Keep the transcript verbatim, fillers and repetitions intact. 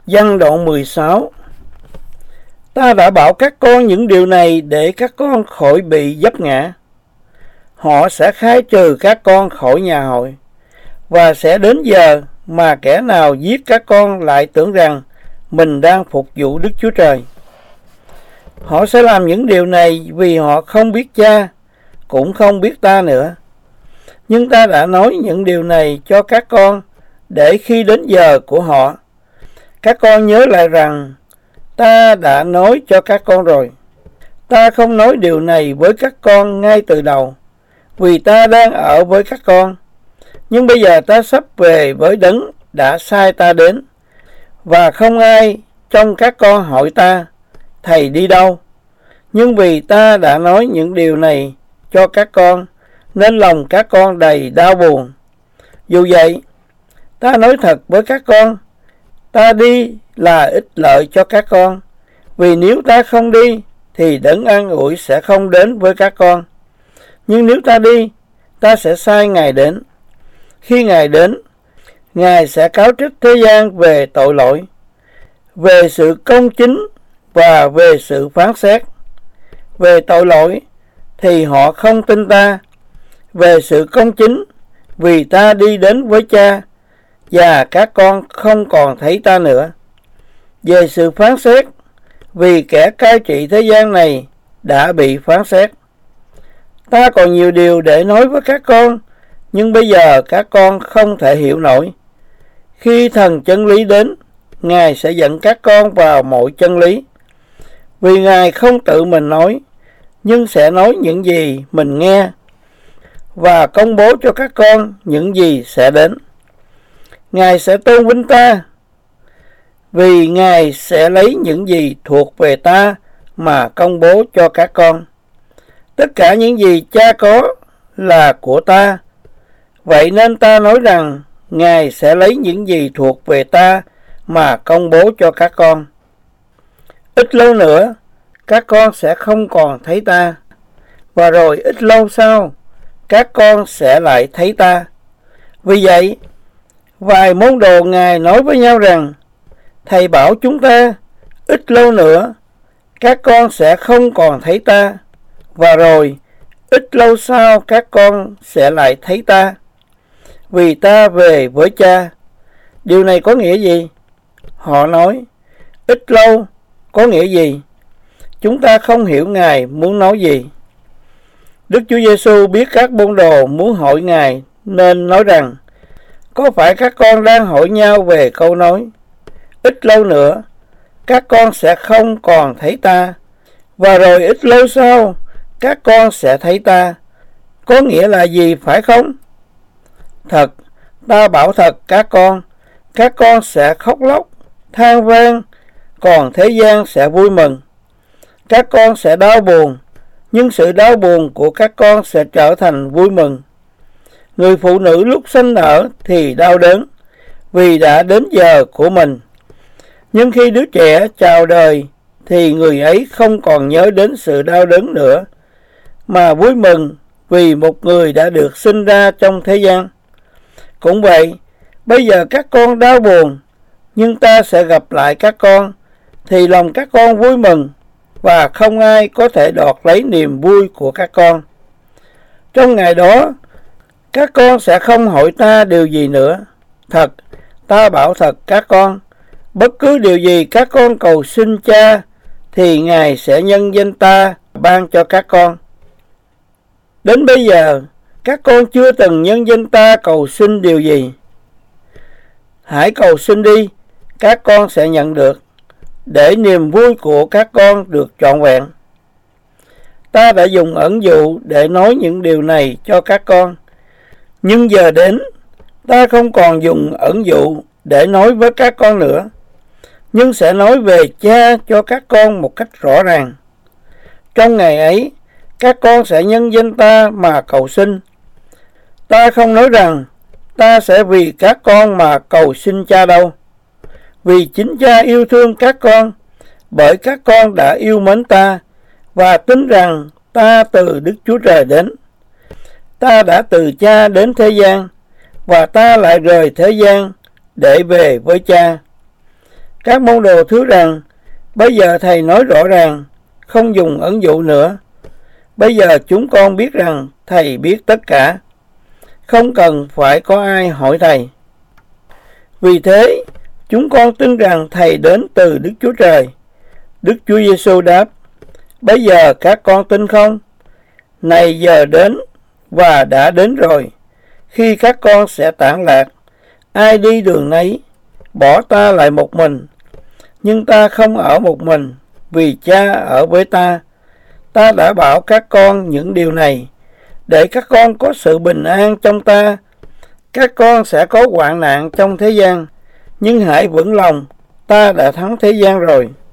Văn đoạn mười sáu. Ta đã bảo các con những điều này để các con khỏi bị vấp ngã. Họ sẽ khai trừ các con khỏi nhà hội, và sẽ đến giờ mà kẻ nào giết các con lại tưởng rằng mình đang phục vụ Đức Chúa Trời. Họ sẽ làm những điều này vì họ không biết Cha, cũng không biết ta nữa. Nhưng ta đã nói những điều này cho các con, để khi đến giờ của họ, các con nhớ lại rằng ta đã nói cho các con rồi. Ta không nói điều này với các con ngay từ đầu, vì ta đang ở với các con. Nhưng bây giờ ta sắp về với Đấng đã sai ta đến, và không ai trong các con hỏi ta, Thầy đi đâu? Nhưng vì ta đã nói những điều này cho các con, nên lòng các con đầy đau buồn. Dù vậy, ta nói thật với các con, ta đi là ích lợi cho các con, vì nếu ta không đi, thì Đấng an ủi sẽ không đến với các con. Nhưng nếu ta đi, ta sẽ sai Ngài đến. Khi Ngài đến, Ngài sẽ cáo trách thế gian về tội lỗi, về sự công chính và về sự phán xét. Về tội lỗi thì họ không tin ta, về sự công chính vì ta đi đến với Cha và các con không còn thấy ta nữa. Về sự phán xét vì kẻ cai trị thế gian này đã bị phán xét. Ta còn nhiều điều để nói với các con, nhưng bây giờ các con không thể hiểu nổi. Khi Thần chân lý đến, Ngài sẽ dẫn các con vào mọi chân lý. Vì Ngài không tự mình nói, nhưng sẽ nói những gì mình nghe và công bố cho các con những gì sẽ đến. Ngài sẽ tôn vinh ta, vì Ngài sẽ lấy những gì thuộc về ta mà công bố cho các con. Tất cả những gì Cha có là của ta, vậy nên ta nói rằng Ngài sẽ lấy những gì thuộc về ta mà công bố cho các con. Ít lâu nữa, các con sẽ không còn thấy ta, và rồi ít lâu sau, các con sẽ lại thấy ta. Vì vậy, vài môn đồ Ngài nói với nhau rằng, Thầy bảo chúng ta, ít lâu nữa, các con sẽ không còn thấy ta, và rồi ít lâu sau các con sẽ lại thấy ta, vì ta về với Cha. Điều này có nghĩa gì? Họ nói, ít lâu có nghĩa gì? Chúng ta không hiểu Ngài muốn nói gì. Đức Chúa Giêsu biết các môn đồ muốn hỏi Ngài, nên nói rằng, có phải các con đang hỏi nhau về câu nói, ít lâu nữa, các con sẽ không còn thấy ta, và rồi ít lâu sau, các con sẽ thấy ta. Có nghĩa là gì phải không? Thật, ta bảo thật các con, các con sẽ khóc lóc, than vang, còn thế gian sẽ vui mừng. Các con sẽ đau buồn, nhưng sự đau buồn của các con sẽ trở thành vui mừng. Người phụ nữ lúc sinh nở thì đau đớn, vì đã đến giờ của mình. Nhưng khi đứa trẻ chào đời, thì người ấy không còn nhớ đến sự đau đớn nữa, mà vui mừng vì một người đã được sinh ra trong thế gian. Cũng vậy, bây giờ các con đau buồn, nhưng ta sẽ gặp lại các con, thì lòng các con vui mừng, và không ai có thể đoạt lấy niềm vui của các con. Trong ngày đó, các con sẽ không hỏi ta điều gì nữa. Thật, ta bảo thật các con, bất cứ điều gì các con cầu xin Cha, thì Ngài sẽ nhân danh ta ban cho các con. Đến bây giờ, các con chưa từng nhân danh ta cầu xin điều gì. Hãy cầu xin đi, các con sẽ nhận được, để niềm vui của các con được trọn vẹn. Ta đã dùng ẩn dụ để nói những điều này cho các con, nhưng giờ đến, ta không còn dùng ẩn dụ để nói với các con nữa, nhưng sẽ nói về Cha cho các con một cách rõ ràng. Trong ngày ấy, các con sẽ nhân danh ta mà cầu xin. Ta không nói rằng ta sẽ vì các con mà cầu xin Cha đâu, vì chính Cha yêu thương các con, bởi các con đã yêu mến ta và tin rằng ta từ Đức Chúa Trời đến. Ta đã từ Cha đến thế gian, và ta lại rời thế gian để về với Cha. Các môn đồ thưa rằng, bây giờ thầy nói rõ ràng, không dùng ẩn dụ nữa. Bây giờ chúng con biết rằng thầy biết tất cả, không cần phải có ai hỏi thầy. Vì thế, chúng con tin rằng thầy đến từ Đức Chúa Trời. Đức Chúa Giêsu đáp, bây giờ các con tin không? Này giờ đến và đã đến rồi, khi các con sẽ tản lạc. Ai đi đường nấy, bỏ ta lại một mình. Nhưng ta không ở một mình, vì Cha ở với ta. Ta đã bảo các con những điều này, để các con có sự bình an trong ta. Các con sẽ có hoạn nạn trong thế gian, nhưng hãy vững lòng, ta đã thắng thế gian rồi.